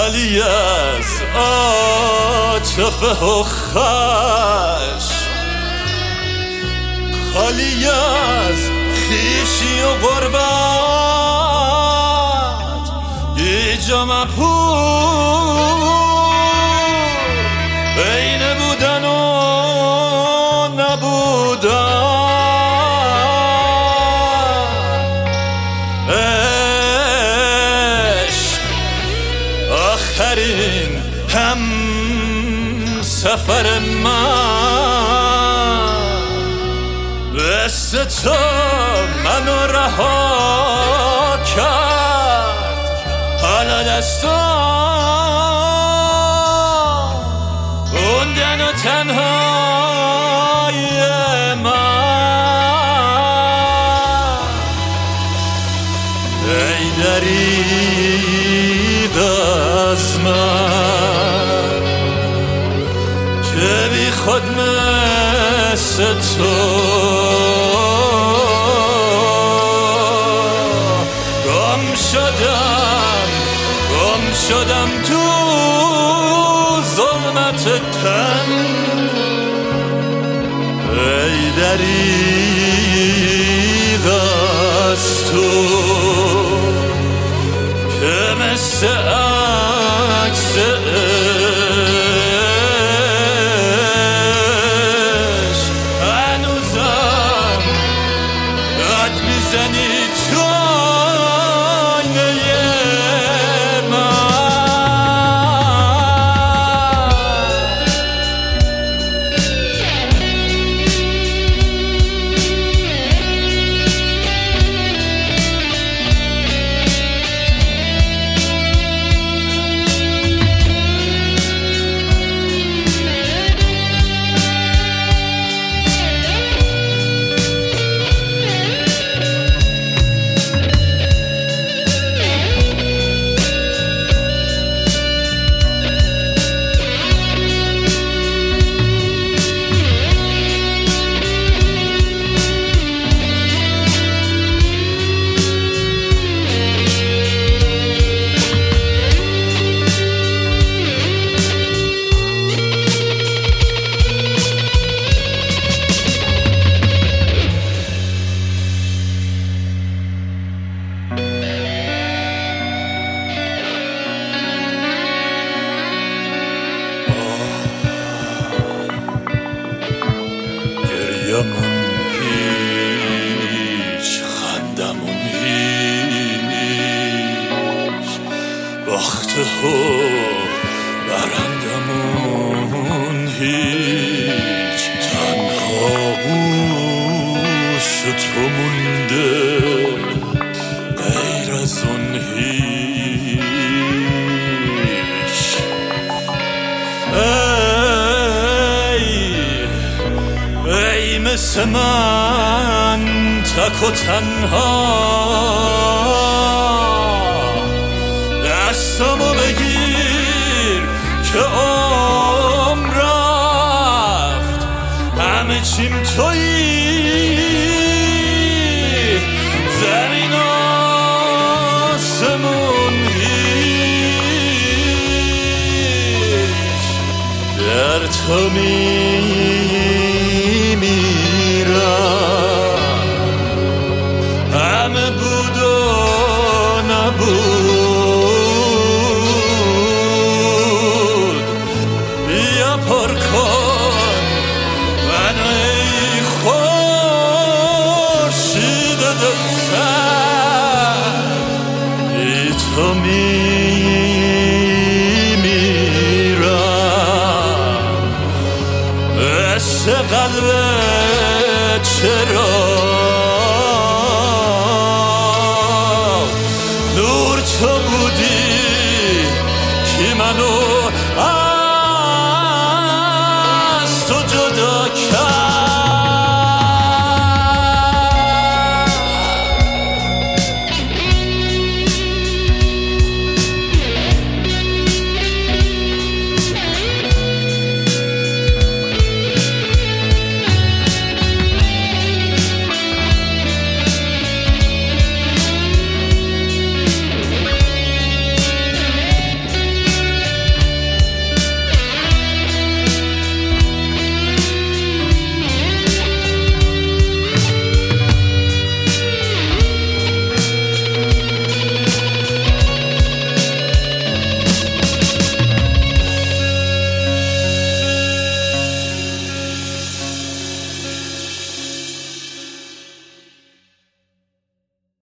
خالی از عاطفه و خشم، خالی از خویشی و غربت، یه جا مبهور بین بودن و نبودن. عشق آخرین هم سفر من، مثل تو منو رها کرد، حالا دستام موندن و تنهای من. ای دریغ از من که بی خود مثل تو گم شدم تو ظلمت تن. ای دریغ از تو که مثل عکس عشق هنوزم قد میزنی تو گریمون هیچ، خندمون هیچ، باخته و برندمون هیچ، تنها گوش تو مونده غیر از اون هیچ. ای مثل من تک و تنها دستمو بگیر که عمر رفت، همه چیم تویی، زمین آسمون هیچ، در تو همه بود و نبود. بیا پر کن منو ای خورشید دلسرد، بی تو میمیرم. مثل قلبت چرا